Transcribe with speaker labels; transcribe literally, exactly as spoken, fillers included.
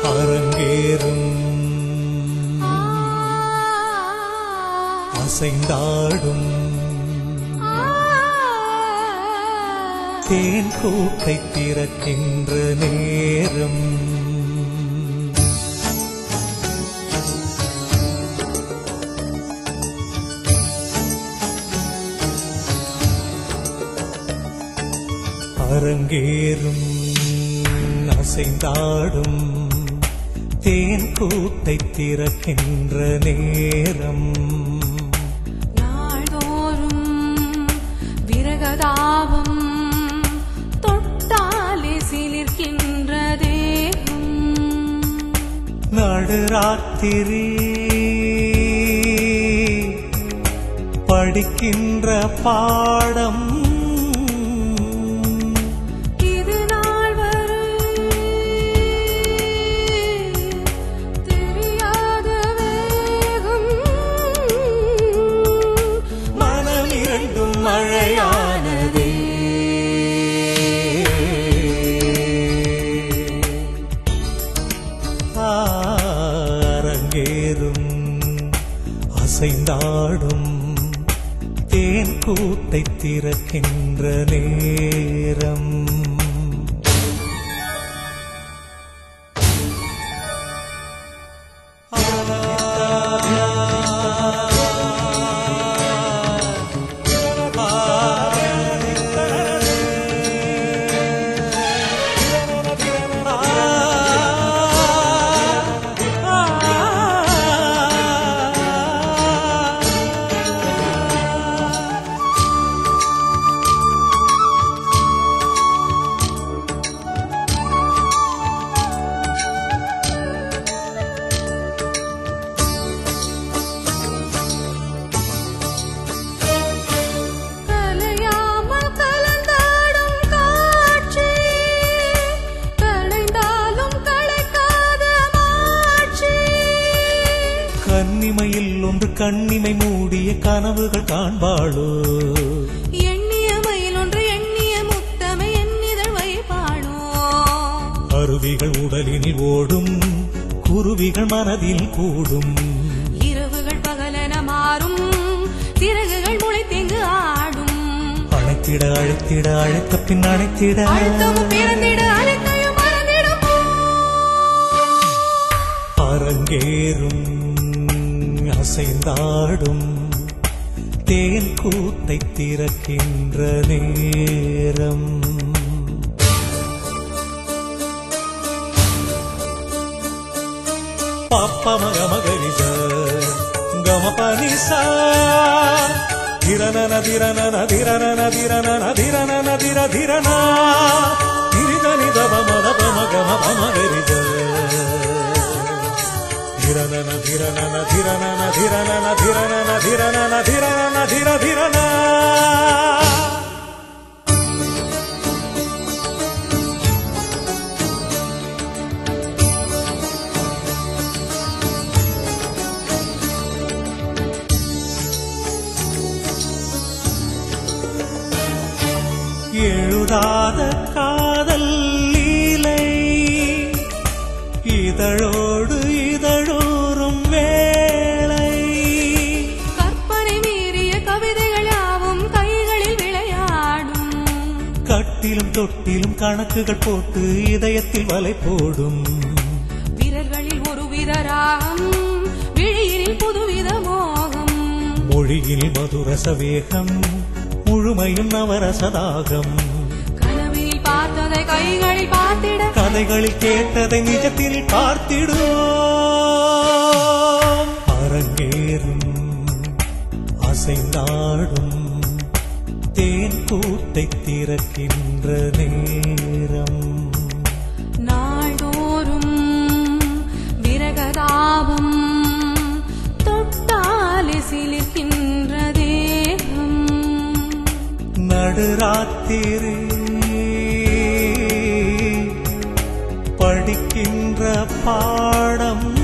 Speaker 1: அரங்கேறும் அசைந்தாடும் தேன் கூட்டை திறக்கின்ற நேரம் அரங்கேறும் அசைந்தாடும் தேன் கூட்டை திறக்கின்ற நேரம்
Speaker 2: நாள்தோறும் விரகதாபம் தொட்டாலே சிலிர்க்கின்ற தேகம்
Speaker 1: நடுராத்திரி படிக்கின்ற பாடம் மழையானதே அரங்கேறும் அசைந்தாடும் தேன் கூட்டை திறக்கின்ற நேரம் கன்னிமையில் ஒன்று கண்ணிமை மூடிய கனவுகள் காண்பாளோ
Speaker 2: எண்ணிய மயில் ஒன்று எண்ணிய முத்தமை எண்ணிதழ் வைப்பாளோ
Speaker 1: அருவிகள் உடலினில் ஓடும் குருவிகள் மனதில் கூடும்
Speaker 2: இரவுகள் பகலென மாறும் சிறகுகள் முளைத்தெங்கு ஆடும்
Speaker 1: அழைத்திட அழைத்திட அழைத்த பின் அழைத்திட
Speaker 2: அழுத்தமும் பிறந்திட அழைத்தையும் மறந்திடும்
Speaker 1: அரங்கேறும் அசைந்தாடும் தேன் கூட்டை திறக்கின்ற நேரம் பாப்பா மக மகரிச கமபனிசா திரனன திரனன திரனன திரனன திரனன திர திரனா திரிதனி தப மத பம கம பமகரிச धिरनन धिरनन धिरनन धिरनन धिरनन धिरनन धिरनन धिर धिरना எழுதாத காதல் லீலை இதழோடு இதழோறும் வேளை
Speaker 2: கற்பனை மீறிய கவிதைகள் யாவும் கைகளில் விளையாடும்
Speaker 1: கட்டிலும் தொட்டிலும் கணக்குகள் போட்டு இதயத்தில் வலை போடும்
Speaker 2: விரல்களில் ஒரு விரராகம் விழியில் புதுவித மோகம்
Speaker 1: மொழியில் மதுரச வேகம் முழுமையும் நவரசதாகம்
Speaker 2: கனவில் பார்த்ததை கைகளில் பார்த்திட
Speaker 1: கதைகளில் கேட்டதை நிஜத்தில் பார்த்திடும் அரங்கேறும் அசைந்தாடும் தேன் கூட்டை திறக்கின்ற நேரம்
Speaker 2: நாள்தோறும் விரகதாபம் தொட்டாலே சிலிர்க்கின்ற தேகம்
Speaker 1: நடுராத்திரி படிக்கின்ற பாடம்